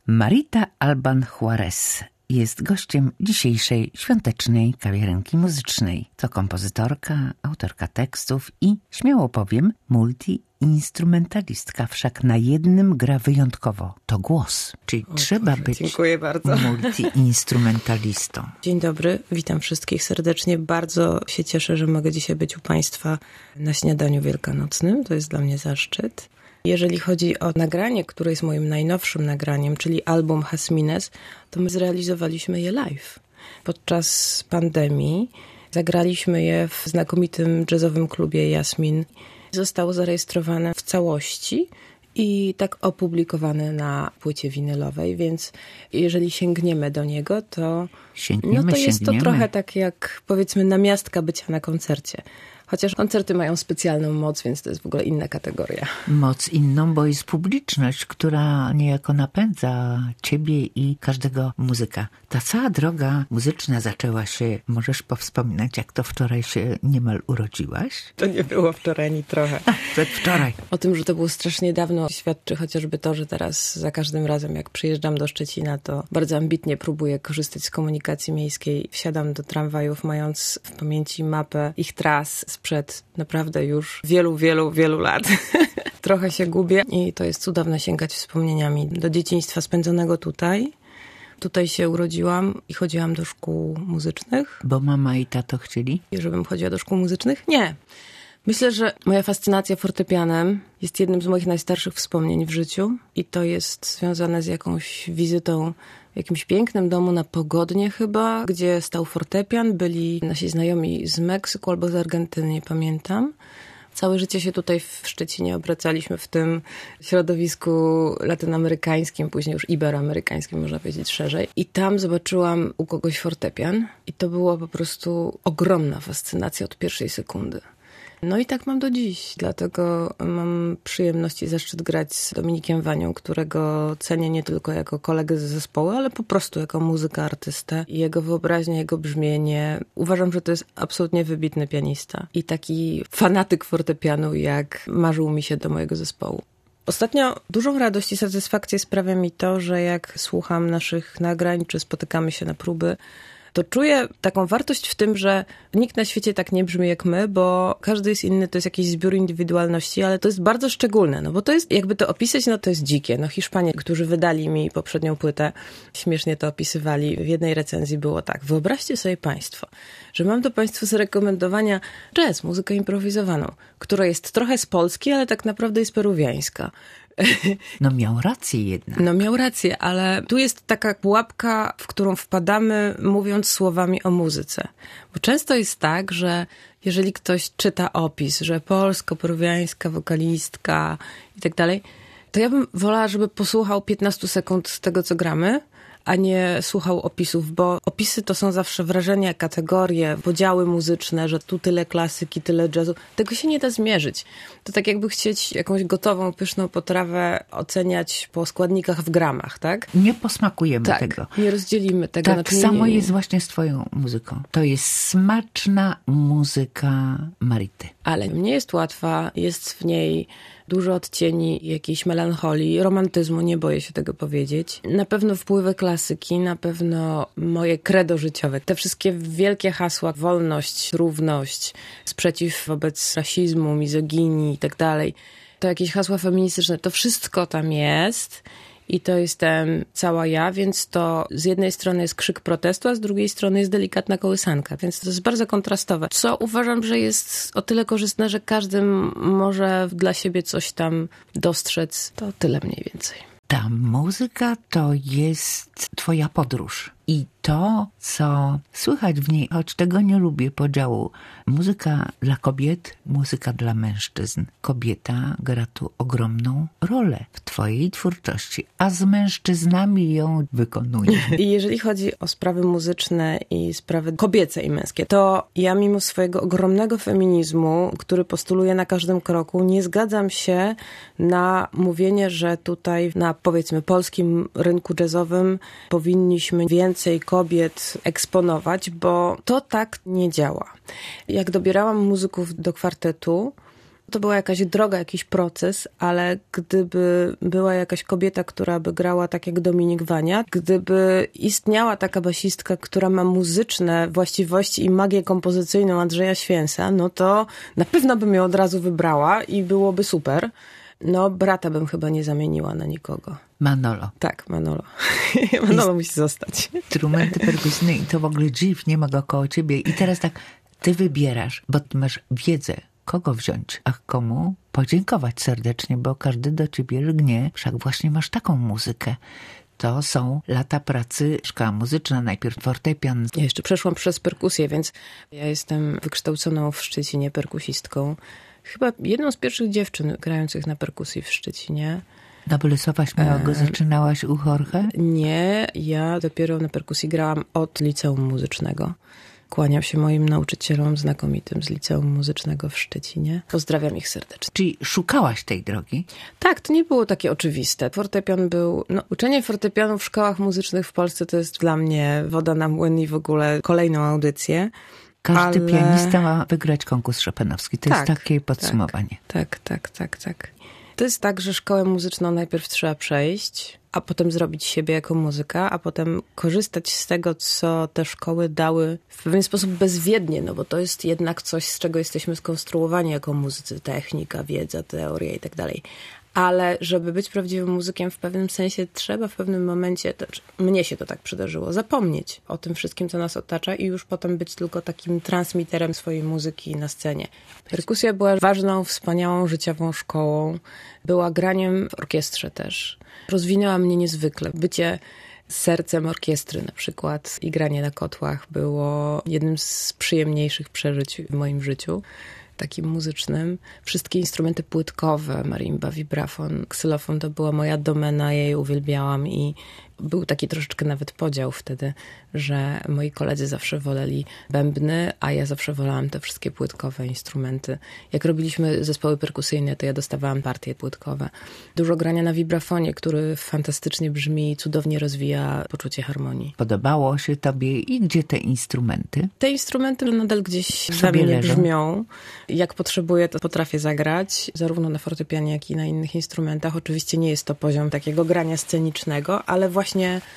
Marita Alban-Juarez jest gościem dzisiejszej świątecznej kawiarenki muzycznej. To kompozytorka, autorka tekstów i, śmiało powiem, multiinstrumentalistka. Wszak na jednym gra wyjątkowo. To głos. Czyli trzeba być multiinstrumentalistą. Dzień dobry, witam wszystkich serdecznie. Bardzo się cieszę, że mogę dzisiaj być u Państwa na śniadaniu wielkanocnym. To jest dla mnie zaszczyt. Jeżeli chodzi o nagranie, które jest moim najnowszym nagraniem, czyli album Jasmines, to my zrealizowaliśmy je live. Podczas pandemii zagraliśmy je w znakomitym jazzowym klubie Jasmin. Zostało zarejestrowane w całości i tak opublikowane na płycie winylowej, więc jeżeli sięgniemy do niego, to jest to trochę tak jak, powiedzmy, namiastka bycia na koncercie. Chociaż koncerty mają specjalną moc, więc to jest w ogóle inna kategoria. Moc inną, bo jest publiczność, która niejako napędza ciebie i każdego muzyka. Ta cała droga muzyczna zaczęła się, możesz powspominać, jak to wczoraj się niemal urodziłaś? To nie było wczoraj ani trochę. Przedwczoraj. O tym, że to było strasznie dawno, świadczy chociażby to, że teraz za każdym razem, jak przyjeżdżam do Szczecina, to bardzo ambitnie próbuję korzystać z komunikacji miejskiej. Wsiadam do tramwajów, mając w pamięci mapę ich tras sprzed naprawdę już wielu lat. Trochę się gubię i to jest cudowne sięgać wspomnieniami do dzieciństwa spędzonego tutaj. Tutaj się urodziłam i chodziłam do szkół muzycznych. Bo mama i tato chcieli? Żebym chodziła do szkół muzycznych? Nie. Myślę, że moja fascynacja fortepianem jest jednym z moich najstarszych wspomnień w życiu i to jest związane z jakąś wizytą w jakimś pięknym domu na Pogodnie chyba, gdzie stał fortepian. Byli nasi znajomi z Meksyku albo z Argentyny, nie pamiętam. Całe życie się tutaj w Szczecinie obracaliśmy w tym środowisku latynoamerykańskim, później już iberoamerykańskim, można powiedzieć szerzej. I tam zobaczyłam u kogoś fortepian i to była po prostu ogromna fascynacja od pierwszej sekundy. No i tak mam do dziś, dlatego mam przyjemność i zaszczyt grać z Dominikiem Wanią, którego cenię nie tylko jako kolegę ze zespołu, ale po prostu jako muzyka, artystę. I jego wyobraźnia, jego brzmienie. Uważam, że to jest absolutnie wybitny pianista i taki fanatyk fortepianu, jak marzył mi się do mojego zespołu. Ostatnio dużą radość i satysfakcję sprawia mi to, że jak słucham naszych nagrań, czy spotykamy się na próby, to czuję taką wartość w tym, że nikt na świecie tak nie brzmi jak my, bo każdy jest inny, to jest jakiś zbiór indywidualności, ale to jest bardzo szczególne, no bo to jest, jakby to opisać, no to jest dzikie. No Hiszpanie, którzy wydali mi poprzednią płytę, śmiesznie to opisywali. W jednej recenzji było tak: wyobraźcie sobie państwo, że mam do państwa zarekomendowania jazz, muzykę improwizowaną, która jest trochę z Polski, ale tak naprawdę jest peruwiańska. No miał rację jednak. No miał rację, ale tu jest taka pułapka, w którą wpadamy, mówiąc słowami o muzyce. Bo często jest tak, że jeżeli ktoś czyta opis, że polsko-peruwiańska wokalistka i tak dalej, to ja bym wolała, żeby posłuchał 15 sekund z tego, co gramy, a nie słuchał opisów, bo opisy to są zawsze wrażenia, kategorie, podziały muzyczne, że tu tyle klasyki, tyle jazzu. Tego się nie da zmierzyć. To tak jakby chcieć jakąś gotową, pyszną potrawę oceniać po składnikach w gramach, tak? Nie posmakujemy tego. Nie rozdzielimy tego. Tak samo jest właśnie z twoją muzyką. To jest smaczna muzyka Marity. Ale nie jest łatwa, jest w niej dużo odcieni jakiejś melancholii, romantyzmu, nie boję się tego powiedzieć. Na pewno wpływy klasyki, na pewno moje credo życiowe. Te wszystkie wielkie hasła, wolność, równość, sprzeciw wobec rasizmu, mizoginii i tak dalej. To jakieś hasła feministyczne, to wszystko tam jest. I to jestem cała ja, więc to z jednej strony jest krzyk protestu, a z drugiej strony jest delikatna kołysanka, więc to jest bardzo kontrastowe. Co uważam, że jest o tyle korzystne, że każdy może dla siebie coś tam dostrzec. To tyle mniej więcej. Ta muzyka to jest twoja podróż. I to, co słychać w niej, choć tego nie lubię podziału, muzyka dla kobiet, muzyka dla mężczyzn. Kobieta gra tu ogromną rolę w twojej twórczości, a z mężczyznami ją wykonuje. I jeżeli chodzi o sprawy muzyczne i sprawy kobiece i męskie, to ja mimo swojego ogromnego feminizmu, który postuluję na każdym kroku, nie zgadzam się na mówienie, że tutaj na, powiedzmy, polskim rynku jazzowym powinniśmy więcej kobiet eksponować, bo to tak nie działa. Jak dobierałam muzyków do kwartetu, To była jakaś droga, jakiś proces, ale gdyby była jakaś kobieta, która by grała tak jak Dominik Wania, gdyby istniała taka basistka, która ma muzyczne właściwości i magię kompozycyjną Andrzeja Święsa, no to na pewno bym ją od razu wybrała i byłoby super. No, brata bym chyba nie zamieniła na nikogo. Manolo. Tak, Manolo. Manolo musi zostać. Instrumenty perkusyjne i to w ogóle dziw, nie ma go koło ciebie. I teraz tak, ty wybierasz, bo ty masz wiedzę, kogo wziąć, a komu podziękować serdecznie, bo każdy do ciebie lgnie. Wszak właśnie masz taką muzykę. To są lata pracy, szkoła muzyczna, najpierw fortepian. Ja jeszcze przeszłam przez perkusję, więc ja jestem wykształconą w Szczecinie perkusistką. Chyba jedną z pierwszych dziewczyn grających na perkusji w Szczecinie. Na Bolesława Śmiałego zaczynałaś u Jorge? Nie, ja dopiero na perkusji grałam od liceum muzycznego. Kłaniam się moim nauczycielom znakomitym z liceum muzycznego w Szczecinie. Pozdrawiam ich serdecznie. Czyli szukałaś tej drogi? Tak, to nie było takie oczywiste. Fortepian był... uczenie fortepianu w szkołach muzycznych w Polsce to jest dla mnie woda na młyn i w ogóle kolejną audycję. Każdy pianista ma wygrać konkurs Chopinowski. To jest takie podsumowanie. Tak. To jest tak, że szkołę muzyczną najpierw trzeba przejść, a potem zrobić siebie jako muzyka, a potem korzystać z tego, co te szkoły dały w pewien sposób bezwiednie, no bo to jest jednak coś, z czego jesteśmy skonstruowani jako muzycy. Technika, wiedza, teoria i tak dalej. Ale żeby być prawdziwym muzykiem w pewnym sensie trzeba w pewnym momencie, mnie się to tak przydarzyło, zapomnieć o tym wszystkim, co nas otacza i już potem być tylko takim transmiterem swojej muzyki na scenie. Perkusja była ważną, wspaniałą, życiową szkołą. Była graniem w orkiestrze też. Rozwinęła mnie niezwykle. Bycie sercem orkiestry na przykład i granie na kotłach było jednym z przyjemniejszych przeżyć w moim życiu. Takim muzycznym. Wszystkie instrumenty płytkowe, marimba, vibrafon, ksylofon to była moja domena, ja je uwielbiałam i był taki troszeczkę nawet podział wtedy, że moi koledzy zawsze woleli bębny, a ja zawsze wolałam te wszystkie płytkowe instrumenty. Jak robiliśmy zespoły perkusyjne, to ja dostawałam partie płytkowe. Dużo grania na vibrafonie, który fantastycznie brzmi i cudownie rozwija poczucie harmonii. Podobało się tobie i gdzie te instrumenty? Te instrumenty nadal gdzieś we mnie brzmią. Jak potrzebuję, to potrafię zagrać, zarówno na fortepianie, jak i na innych instrumentach. Oczywiście nie jest to poziom takiego grania scenicznego, ale właśnie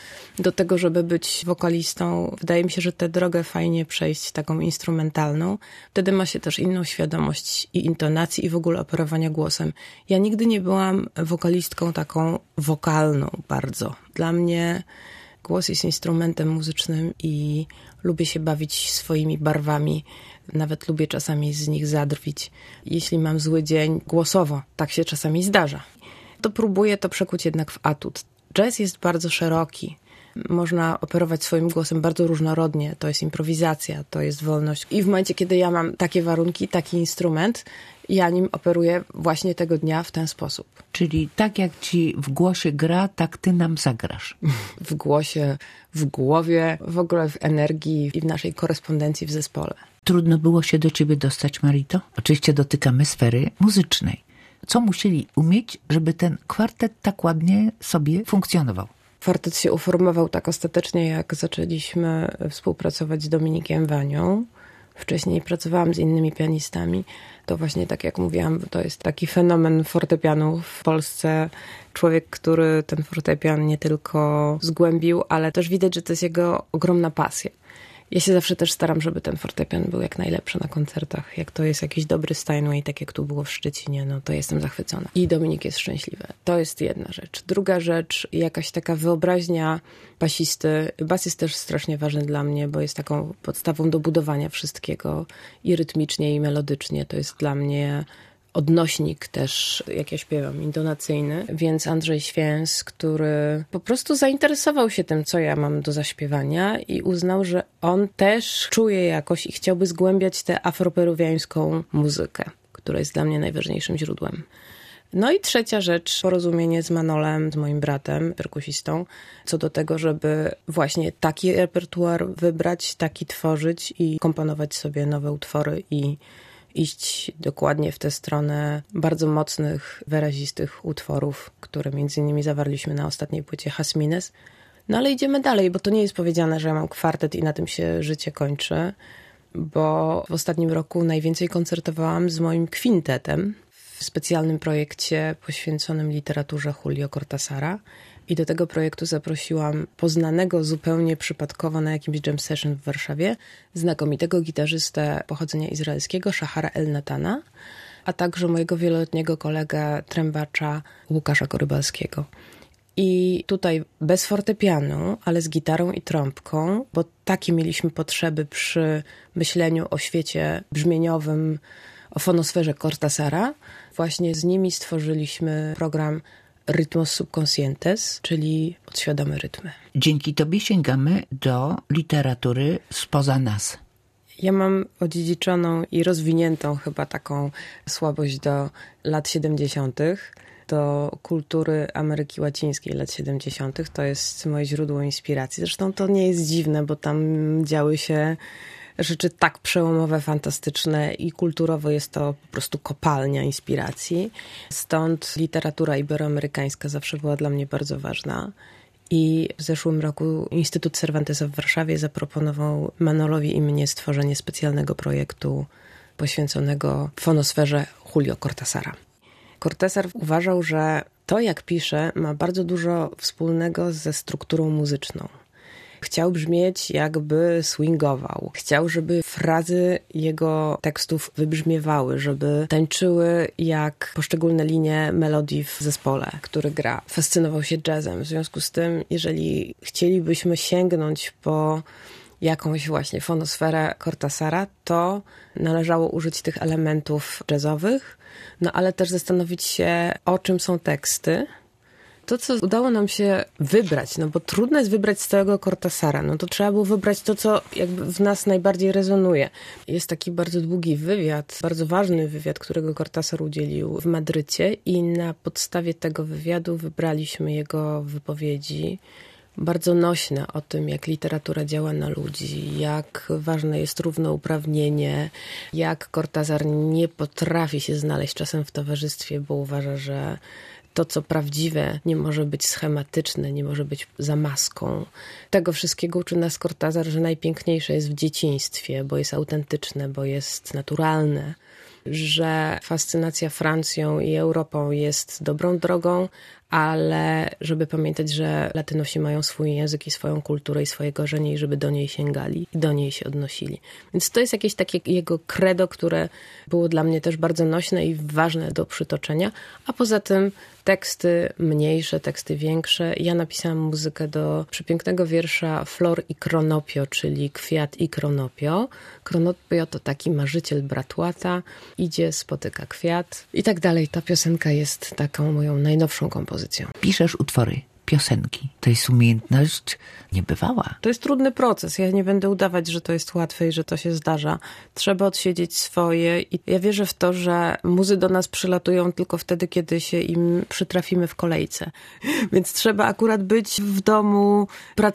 do tego, żeby być wokalistą, wydaje mi się, że tę drogę fajnie przejść taką instrumentalną. Wtedy ma się też inną świadomość i intonacji i w ogóle operowania głosem. Ja nigdy nie byłam wokalistką taką wokalną bardzo. Dla mnie głos jest instrumentem muzycznym i lubię się bawić swoimi barwami. Nawet lubię czasami z nich zadrwić. Jeśli mam zły dzień głosowo, tak się czasami zdarza, to próbuję to przekuć jednak w atut. Jazz jest bardzo szeroki. Można operować swoim głosem bardzo różnorodnie. To jest improwizacja, to jest wolność. I w momencie, kiedy ja mam takie warunki, taki instrument, ja nim operuję właśnie tego dnia w ten sposób. Czyli tak jak ci w głosie gra, tak ty nam zagrasz. W głosie, w głowie, w ogóle w energii i w naszej korespondencji w zespole. Trudno było się do ciebie dostać, Marito? Oczywiście dotykamy sfery muzycznej. Co musieli umieć, żeby ten kwartet tak ładnie sobie funkcjonował? Kwartet się uformował tak ostatecznie, jak zaczęliśmy współpracować z Dominikiem Wanią. Wcześniej pracowałam z innymi pianistami. To właśnie, tak jak mówiłam, to jest taki fenomen fortepianu w Polsce. Człowiek, który ten fortepian nie tylko zgłębił, ale też widać, że to jest jego ogromna pasja. Ja się zawsze też staram, żeby ten fortepian był jak najlepszy na koncertach. Jak to jest jakiś dobry Steinway, tak jak tu było w Szczecinie, no to jestem zachwycona. I Dominik jest szczęśliwy. To jest jedna rzecz. Druga rzecz, jakaś taka wyobraźnia basisty. Bas jest też strasznie ważny dla mnie, bo jest taką podstawą do budowania wszystkiego i rytmicznie, i melodycznie. To jest dla mnie odnośnik też, jak ja śpiewam, intonacyjny. Więc Andrzej Święs, który po prostu zainteresował się tym, co ja mam do zaśpiewania i uznał, że on też czuje jakoś i chciałby zgłębiać tę afroperuwiańską muzykę, która jest dla mnie najważniejszym źródłem. No i trzecia rzecz, porozumienie z Manolem, z moim bratem, perkusistą, co do tego, żeby właśnie taki repertuar wybrać, taki tworzyć i komponować sobie nowe utwory i iść dokładnie w tę stronę bardzo mocnych, wyrazistych utworów, które między innymi zawarliśmy na ostatniej płycie Jasmines. No ale idziemy dalej, bo to nie jest powiedziane, że ja mam kwartet i na tym się życie kończy. bo w ostatnim roku najwięcej koncertowałam z moim kwintetem w specjalnym projekcie poświęconym literaturze Julio Cortasara. I do tego projektu zaprosiłam poznanego zupełnie przypadkowo na jakimś jam session w Warszawie znakomitego gitarzystę pochodzenia izraelskiego, Shahara El-Natana, a także mojego wieloletniego kolegę trębacza Łukasza Korybalskiego. I tutaj bez fortepianu, ale z gitarą i trąbką, bo takie mieliśmy potrzeby przy myśleniu o świecie brzmieniowym, o fonosferze Cortasara. Właśnie z nimi stworzyliśmy program Ritmos Subconscientes, czyli podświadome rytmy. Dzięki tobie sięgamy do literatury spoza nas. Ja mam odziedziczoną i rozwiniętą chyba taką słabość do lat 70., do kultury Ameryki Łacińskiej lat 70. To jest moje źródło inspiracji. Zresztą to nie jest dziwne, bo tam działy się rzeczy tak przełomowe, fantastyczne i kulturowo jest to po prostu kopalnia inspiracji. Stąd literatura iberoamerykańska zawsze była dla mnie bardzo ważna. I w zeszłym roku Instytut Cervantesa w Warszawie zaproponował Manolowi i mnie stworzenie specjalnego projektu poświęconego fonosferze Julio Cortasara. Cortasar uważał, że to, jak pisze, ma bardzo dużo wspólnego ze strukturą muzyczną. Chciał brzmieć, jakby swingował. Chciał, żeby frazy jego tekstów wybrzmiewały, żeby tańczyły jak poszczególne linie melodii w zespole, który gra. Fascynował się jazzem. W związku z tym, jeżeli chcielibyśmy sięgnąć po jakąś właśnie fonosferę Cortasara, to należało użyć tych elementów jazzowych, no ale też zastanowić się, o czym są teksty. To, co udało nam się wybrać, no bo trudno jest wybrać z całego Cortasara, no to trzeba było wybrać to, co jakby w nas najbardziej rezonuje. Jest taki bardzo długi wywiad, bardzo ważny wywiad, którego Cortasar udzielił w Madrycie i na podstawie tego wywiadu wybraliśmy jego wypowiedzi bardzo nośne o tym, jak literatura działa na ludzi, jak ważne jest równouprawnienie, jak Cortasar nie potrafi się znaleźć czasem w towarzystwie, bo uważa, że to, co prawdziwe, nie może być schematyczne, nie może być za maską. Tego wszystkiego uczy nas Cortasar, że najpiękniejsze jest w dzieciństwie, bo jest autentyczne, bo jest naturalne, że fascynacja Francją i Europą jest dobrą drogą, ale żeby pamiętać, że Latynosi mają swój język i swoją kulturę i swoje korzenie i żeby do niej sięgali i do niej się odnosili. Więc to jest jakieś takie jego credo, które było dla mnie też bardzo nośne i ważne do przytoczenia, a poza tym teksty mniejsze, teksty większe. Ja napisałam muzykę do przepięknego wiersza Flor i Kronopio, czyli Kwiat i Kronopio. Kronopio to taki marzyciel bratłata, idzie, spotyka kwiat i tak dalej. Ta piosenka jest taką moją najnowszą kompozycją. Piszesz utwory, piosenki. To jest umiejętność niebywała. To jest trudny proces. Ja nie będę udawać, że to jest łatwe i że to się zdarza. Trzeba odsiedzieć swoje i ja wierzę w to, że muzy do nas przylatują tylko wtedy, kiedy się im przytrafimy w kolejce. Więc trzeba akurat być w domu,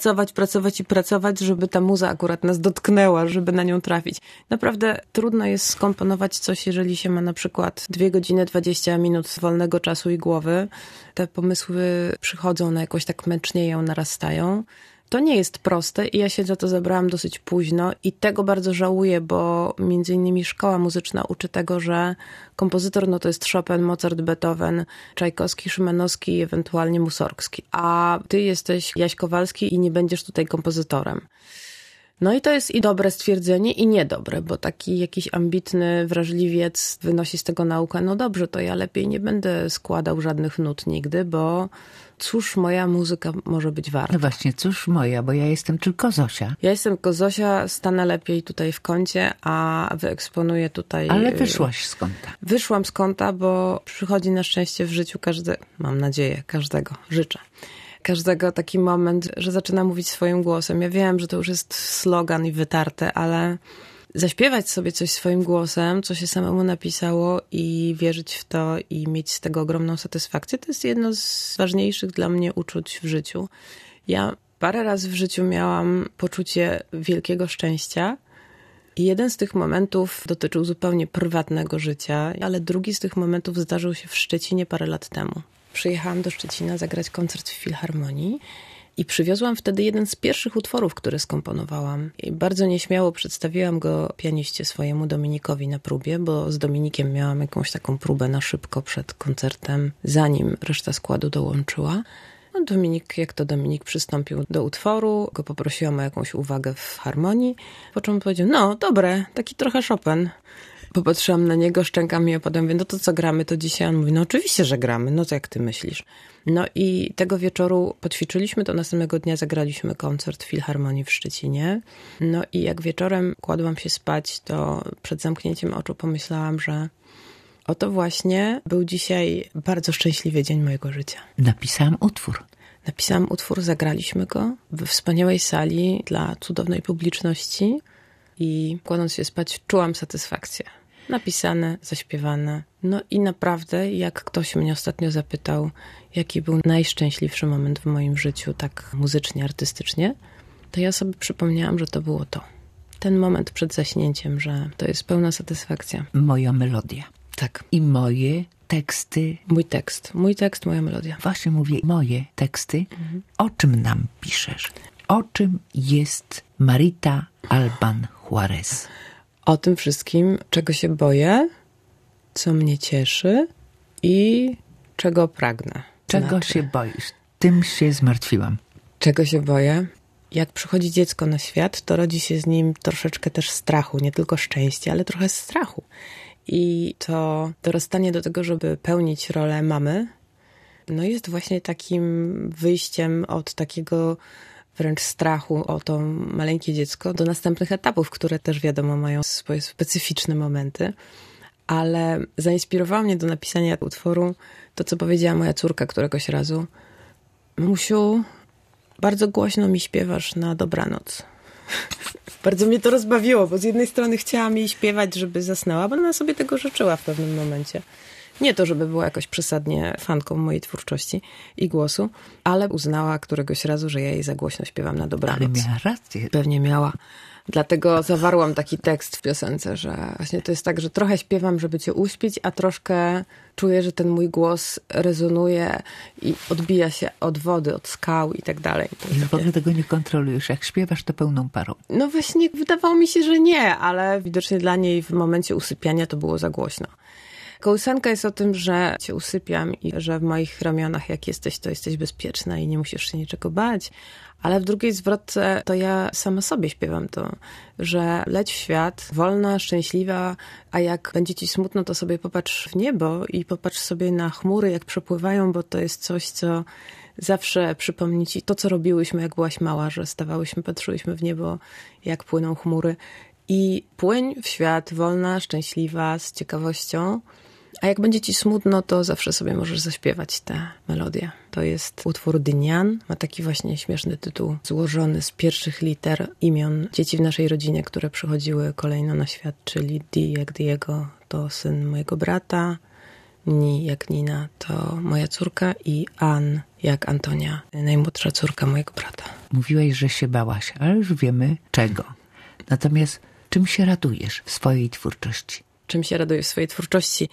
pracować, żeby ta muza akurat nas dotknęła, żeby na nią trafić. Naprawdę trudno jest skomponować coś, jeżeli się ma na przykład 2 godziny 20 minut wolnego czasu i głowy. Te pomysły przychodzą, na jakoś tak męcznieją, narastają. To nie jest proste i ja się za to zabrałam dosyć późno i tego bardzo żałuję, bo między innymi szkoła muzyczna uczy tego, że kompozytor no to jest Chopin, Mozart, Beethoven, Czajkowski, Szymanowski i ewentualnie Mussorgski. A ty jesteś Jaś Kowalski i nie będziesz tutaj kompozytorem. No i to jest i dobre stwierdzenie, i niedobre, bo taki jakiś ambitny wrażliwiec wynosi z tego naukę, no dobrze, to ja lepiej nie będę składał żadnych nut nigdy, bo cóż moja muzyka może być warta. No właśnie, cóż moja, bo ja jestem tylko Zosia. Ja jestem tylko Zosia, stanę lepiej tutaj w kącie, a wyeksponuję tutaj... Ale wyszłaś z kąta. Wyszłam z kąta, bo przychodzi na szczęście w życiu mam nadzieję, każdego, życzę. Każdego taki moment, że zaczyna mówić swoim głosem. Ja wiem, że to już jest slogan i wytarte, ale zaśpiewać sobie coś swoim głosem, co się samemu napisało i wierzyć w to i mieć z tego ogromną satysfakcję, to jest jedno z ważniejszych dla mnie uczuć w życiu. Ja parę razy w życiu miałam poczucie wielkiego szczęścia i jeden z tych momentów dotyczył zupełnie prywatnego życia, ale drugi z tych momentów zdarzył się w Szczecinie parę lat temu. Przyjechałam do Szczecina zagrać koncert w Filharmonii I przywiozłam wtedy jeden z pierwszych utworów, które skomponowałam. I bardzo nieśmiało przedstawiłam go pianiście swojemu Dominikowi na próbie, bo z Dominikiem miałam jakąś taką próbę na szybko przed koncertem, zanim reszta składu dołączyła. No Dominik, jak to Dominik, przystąpił do utworu, go poprosiłam o jakąś uwagę w harmonii, po czym powiedział, no dobre, taki trochę Chopin. Popatrzyłam na niego, szczękam i potem mówię, no to co gramy to dzisiaj? On mówi, no oczywiście, że gramy, no to jak ty myślisz? No i tego wieczoru poćwiczyliśmy, to następnego dnia zagraliśmy koncert w Filharmonii w Szczecinie. No i jak wieczorem kładłam się spać, to przed zamknięciem oczu pomyślałam, że oto właśnie był dzisiaj bardzo szczęśliwy dzień mojego życia. Napisałam utwór, zagraliśmy go we wspaniałej sali dla cudownej publiczności i kładąc się spać czułam satysfakcję. Napisane, zaśpiewane. No i naprawdę, jak ktoś mnie ostatnio zapytał, jaki był najszczęśliwszy moment w moim życiu, tak muzycznie, artystycznie, to ja sobie przypomniałam, że to było to. Ten moment przed zaśnięciem, że to jest pełna satysfakcja. Moja melodia. Tak. I moje teksty. Mój tekst, moja melodia. Właśnie mówię, moje teksty. O czym nam piszesz? O czym jest Marita Alban Juarez? O tym wszystkim, czego się boję, co mnie cieszy i czego pragnę. Czego się boisz? Tym się zmartwiłam. Czego się boję? Jak przychodzi dziecko na świat, to rodzi się z nim troszeczkę też strachu. Nie tylko szczęście, ale trochę strachu. I to dorastanie do tego, żeby pełnić rolę mamy, no jest właśnie takim wyjściem od takiego wręcz strachu o to maleńkie dziecko do następnych etapów, które też wiadomo mają swoje specyficzne momenty. Ale zainspirowało mnie do napisania utworu to, co powiedziała moja córka któregoś razu. Mamusiu, bardzo głośno mi śpiewasz na dobranoc. Bardzo mnie to rozbawiło, bo z jednej strony chciałam jej śpiewać, żeby zasnęła, bo ona sobie tego życzyła w pewnym momencie. Nie to, żeby była jakoś przesadnie fanką mojej twórczości i głosu, ale uznała któregoś razu, że ja jej za głośno śpiewam na dobranoc. Ale miała rację. Pewnie miała. Dlatego zawarłam taki tekst w piosence, że właśnie to jest tak, że trochę śpiewam, żeby cię uśpić, a troszkę czuję, że ten mój głos rezonuje i odbija się od wody, od skał i tak dalej. I w ogóle tego nie kontrolujesz. Jak śpiewasz, to pełną parą. No właśnie, wydawało mi się, że nie, ale widocznie dla niej w momencie usypiania to było za głośno. Kołysanka jest o tym, że cię usypiam i że w moich ramionach jak jesteś, to jesteś bezpieczna i nie musisz się niczego bać. Ale w drugiej zwrotce to ja sama sobie śpiewam to, że leć w świat, wolna, szczęśliwa, a jak będzie ci smutno, to sobie popatrz w niebo i popatrz sobie na chmury, jak przepływają, bo to jest coś, co zawsze przypomni ci to, co robiłyśmy, jak byłaś mała, że stawałyśmy, patrzyłyśmy w niebo, jak płyną chmury. I płyń w świat, wolna, szczęśliwa, z ciekawością. A jak będzie ci smutno, to zawsze sobie możesz zaśpiewać tę melodię. To jest utwór Dynian. Ma taki właśnie śmieszny tytuł, złożony z pierwszych liter imion dzieci w naszej rodzinie, które przychodziły kolejno na świat, czyli Di jak Diego to syn mojego brata, Ni jak Nina to moja córka i Ann jak Antonia, najmłodsza córka mojego brata. Mówiłeś, że się bałaś, ale już wiemy czego. Natomiast czym się radujesz w swojej twórczości? Czym się raduję w swojej twórczości?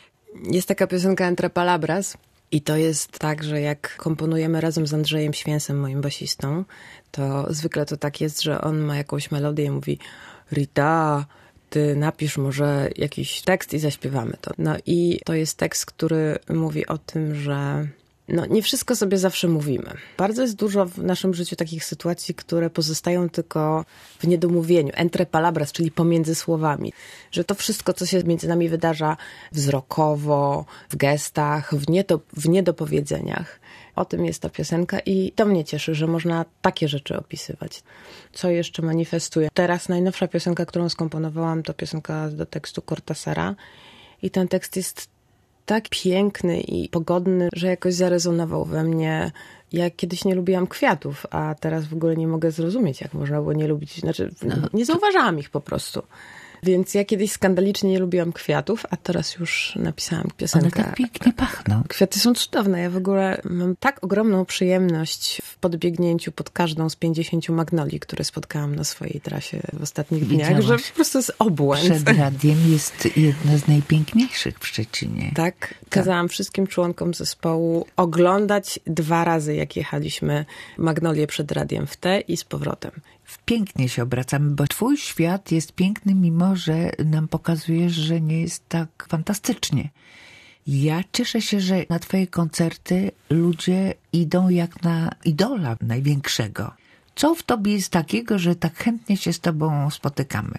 Jest taka piosenka Entre Palabras i to jest tak, że jak komponujemy razem z Andrzejem Święsem, moim basistą, to zwykle to tak jest, że on ma jakąś melodię i mówi Rita, ty napisz może jakiś tekst i zaśpiewamy to. No i to jest tekst, który mówi o tym, że nie wszystko sobie zawsze mówimy. Bardzo jest dużo w naszym życiu takich sytuacji, które pozostają tylko w niedomówieniu. Entre palabras, czyli pomiędzy słowami. Że to wszystko, co się między nami wydarza wzrokowo, w gestach, w niedopowiedzeniach. O tym jest ta piosenka i to mnie cieszy, że można takie rzeczy opisywać. Co jeszcze manifestuje? Teraz najnowsza piosenka, którą skomponowałam, to piosenka do tekstu Cortasara. I ten tekst jest tak piękny i pogodny, że jakoś zarezonował we mnie. Ja kiedyś nie lubiłam kwiatów, a teraz w ogóle nie mogę zrozumieć, jak można było nie lubić. Znaczy, nie zauważałam ich po prostu. Więc ja kiedyś skandalicznie nie lubiłam kwiatów, a teraz już napisałam piosenkę. One tak pięknie pachną. Kwiaty są cudowne. Ja w ogóle mam tak ogromną przyjemność w w podbiegnięciu pod każdą z 50 magnolii, które spotkałam na swojej trasie w ostatnich dniach, że po prostu jest obłęd. Przed radiem jest jedna z najpiękniejszych w Szczecinie. Tak, kazałam wszystkim członkom zespołu oglądać 2 razy, jak jechaliśmy magnolię przed radiem w te i z powrotem. Pięknie się obracamy, bo twój świat jest piękny, mimo że nam pokazujesz, że nie jest tak fantastycznie. Ja cieszę się, że na twoje koncerty ludzie idą jak na idola największego. Co w tobie jest takiego, że tak chętnie się z tobą spotykamy?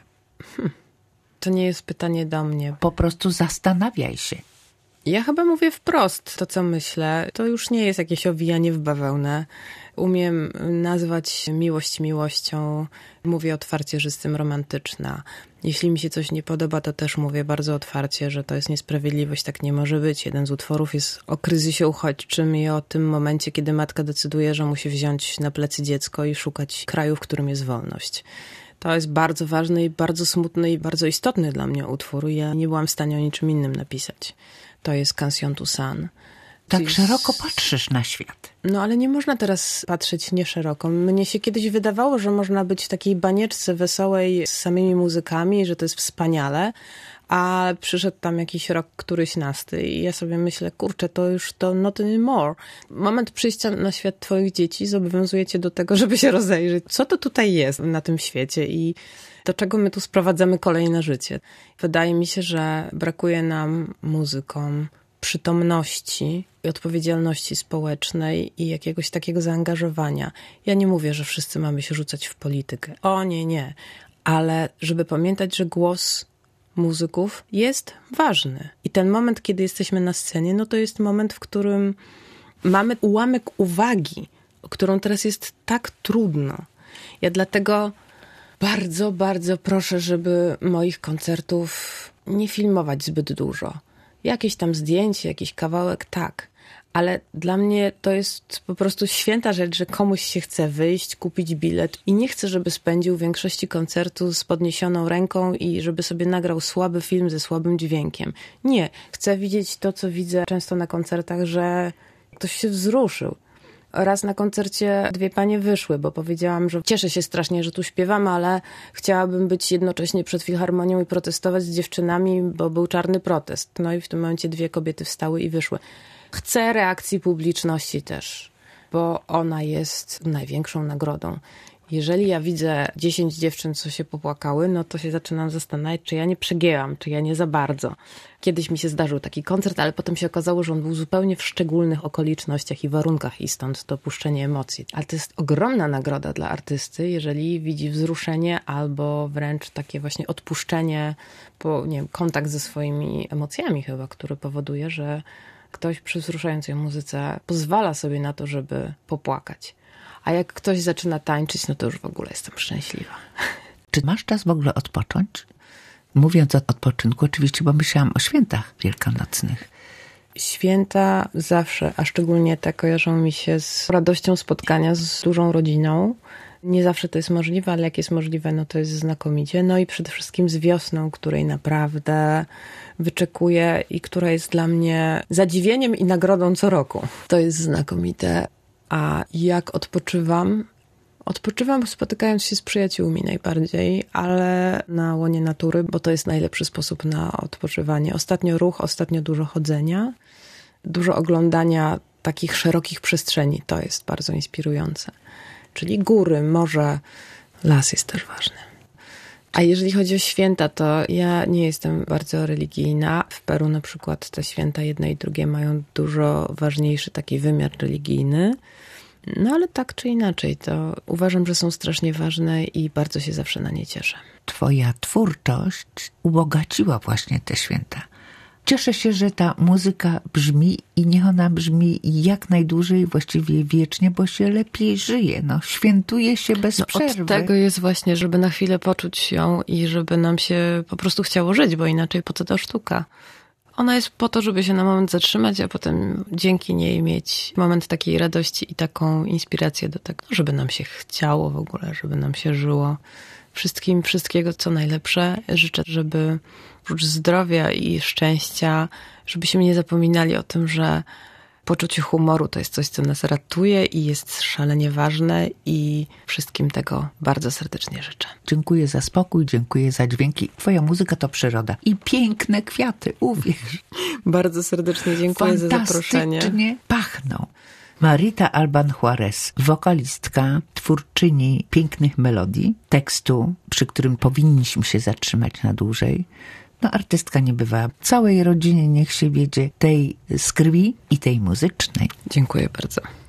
To nie jest pytanie do mnie. Po prostu zastanawiaj się. Ja chyba mówię wprost to, co myślę. To już nie jest jakieś owijanie w bawełnę. Umiem nazwać miłość miłością. Mówię otwarcie, że jestem romantyczna. Jeśli mi się coś nie podoba, to też mówię bardzo otwarcie, że to jest niesprawiedliwość, tak nie może być. Jeden z utworów jest o kryzysie uchodźczym i o tym momencie, kiedy matka decyduje, że musi wziąć na plecy dziecko i szukać kraju, w którym jest wolność. To jest bardzo ważny i bardzo smutny i bardzo istotny dla mnie utwór. Ja nie byłam w stanie o niczym innym napisać. To jest Canción Toussaint. Tak szeroko patrzysz na świat. No ale nie można teraz patrzeć nie szeroko. Mnie się kiedyś wydawało, że można być w takiej banieczce wesołej z samymi muzykami, że to jest wspaniale, a przyszedł tam jakiś rok któryś nasty i ja sobie myślę, kurczę, to już to not anymore. Moment przyjścia na świat twoich dzieci zobowiązuje cię do tego, żeby się rozejrzeć. Co to tutaj jest na tym świecie i do czego my tu sprowadzamy kolejne życie? Wydaje mi się, że brakuje nam muzykom przytomności i odpowiedzialności społecznej i jakiegoś takiego zaangażowania. Ja nie mówię, że wszyscy mamy się rzucać w politykę. O nie, nie. Ale żeby pamiętać, że głos muzyków jest ważny. I ten moment, kiedy jesteśmy na scenie, no to jest moment, w którym mamy ułamek uwagi, którą teraz jest tak trudno. Ja dlatego bardzo, bardzo proszę, żeby moich koncertów nie filmować zbyt dużo. Jakieś tam zdjęcie, jakiś kawałek, tak. Ale dla mnie to jest po prostu święta rzecz, że komuś się chce wyjść, kupić bilet i nie chcę, żeby spędził większości koncertu z podniesioną ręką i żeby sobie nagrał słaby film ze słabym dźwiękiem. Nie. Chcę widzieć to, co widzę często na koncertach, że ktoś się wzruszył. Raz na koncercie 2 panie wyszły, bo powiedziałam, że cieszę się strasznie, że tu śpiewamy, ale chciałabym być jednocześnie przed filharmonią i protestować z dziewczynami, bo był czarny protest. No i w tym momencie 2 kobiety wstały i wyszły. Chcę reakcji publiczności też, bo ona jest największą nagrodą. Jeżeli ja widzę 10 dziewczyn, co się popłakały, no to się zaczynam zastanawiać, czy ja nie przegięłam, czy ja nie za bardzo. Kiedyś mi się zdarzył taki koncert, ale potem się okazało, że on był zupełnie w szczególnych okolicznościach i warunkach i stąd to puszczenie emocji. Ale to jest ogromna nagroda dla artysty, jeżeli widzi wzruszenie albo wręcz takie właśnie odpuszczenie, nie wiem, kontakt ze swoimi emocjami chyba, który powoduje, że ktoś przy wzruszającej muzyce pozwala sobie na to, żeby popłakać. A jak ktoś zaczyna tańczyć, no to już w ogóle jestem szczęśliwa. Czy masz czas w ogóle odpocząć? Mówiąc o odpoczynku, oczywiście, bo myślałam o świętach wielkanocnych. Święta zawsze, a szczególnie te kojarzą mi się z radością spotkania z dużą rodziną. Nie zawsze to jest możliwe, ale jak jest możliwe, no to jest znakomicie. No i przede wszystkim z wiosną, której naprawdę wyczekuję i która jest dla mnie zadziwieniem i nagrodą co roku. To jest znakomite. A jak odpoczywam? Odpoczywam spotykając się z przyjaciółmi najbardziej, ale na łonie natury, bo to jest najlepszy sposób na odpoczywanie. Ostatnio ruch, ostatnio dużo chodzenia, dużo oglądania takich szerokich przestrzeni. To jest bardzo inspirujące. Czyli góry, morze, las jest też ważny. A jeżeli chodzi o święta, to ja nie jestem bardzo religijna. W Peru na przykład te święta jedne i drugie mają dużo ważniejszy taki wymiar religijny. No ale tak czy inaczej, to uważam, że są strasznie ważne i bardzo się zawsze na nie cieszę. Twoja twórczość ubogaciła właśnie te święta. Cieszę się, że ta muzyka brzmi i niech ona brzmi jak najdłużej, właściwie wiecznie, bo się lepiej żyje. No, świętuje się bez przerwy. Od tego jest właśnie, żeby na chwilę poczuć ją i żeby nam się po prostu chciało żyć, bo inaczej po co to sztuka? Ona jest po to, żeby się na moment zatrzymać, a potem dzięki niej mieć moment takiej radości i taką inspirację do tego, żeby nam się chciało w ogóle, żeby nam się żyło. Wszystkiego, co najlepsze. Życzę, żeby oprócz zdrowia i szczęścia, żebyśmy nie zapominali o tym, że poczucie humoru to jest coś, co nas ratuje i jest szalenie ważne i wszystkim tego bardzo serdecznie życzę. Dziękuję za spokój, dziękuję za dźwięki. Twoja muzyka to przyroda. I piękne kwiaty, uwierz. Bardzo serdecznie dziękuję za zaproszenie. Fantastycznie pachną. Marita Alban Juarez, wokalistka, twórczyni pięknych melodii, tekstu, przy którym powinniśmy się zatrzymać na dłużej. No, artystka nie bywa. Całej rodzinie niech się wiedzie tej z krwi i tej muzycznej. Dziękuję bardzo.